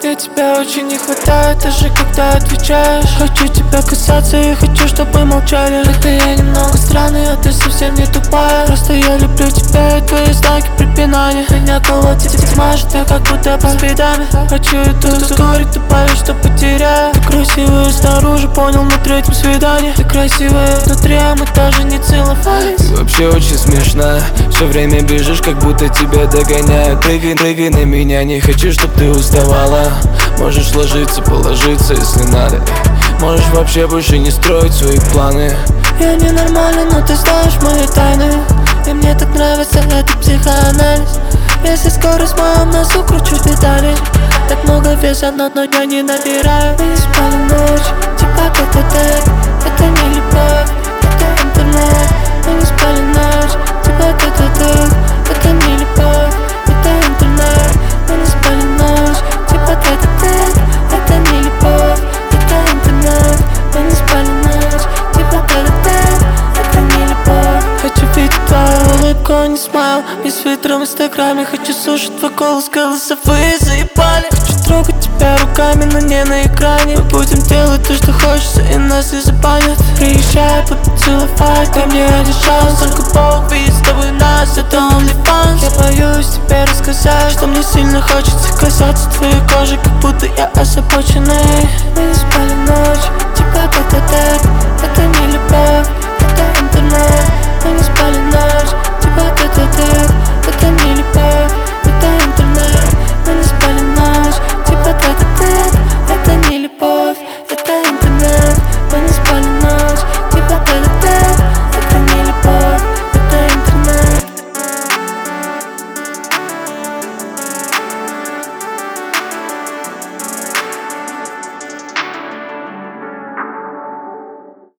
Мне тебя очень не хватает, даже когда отвечаешь. Хочу тебя касаться и хочу, чтобы мы молчали. Когда я немного странный, а ты совсем не тупая. Просто я люблю тебя и твои знаки препинания. Меня колотит, смажет, я как будто по спидами. Хочу и тут ускорить, ты боюсь, что потеряю. Ты красивая снаружи, понял на третьем свидании. Ты красивая внутри, а мы даже не целовались. Ты вообще очень смешная, все время бежишь, как будто тебя догоняют. Прыгай, прыгай на меня, не хочу, чтоб ты уставала. Можешь ложиться, положиться, если надо. Можешь вообще больше не строить свои планы. Я ненормальный, но ты знаешь мои тайны. И мне так нравится этот психоанализ. Если скорость в моем носу, кручу детали. Так много веса, но я не набираю. Мы не спали ночь, типа ТТТ. Это не любовь, это интернет. Мы не спали ночь, типа ТТТ. Это не любовь, это интернет. Мы не спали ночь, типа ТТТ. Это не любовь, это интернет. Мы не спали ночь, типа ТТТ. Это не любовь. Хочу видеть твою улыбку, а не смайл. Не с фильтром в инстаграме. Хочу слушать твой голос, голосовые заебали. Хочу трогать тебя руками, но не на экране. Мы будем делать то, что хочется, и нас не забанят. Приезжай, поцеловать, дай мне один шанс. Только Бог видит с тобой нас, это OnlyFans. Я боюсь тебе рассказать, что мне сильно хочется касаться твоей кожи, как будто я озабоченный. Мы не спали ночь, типа ТТТ.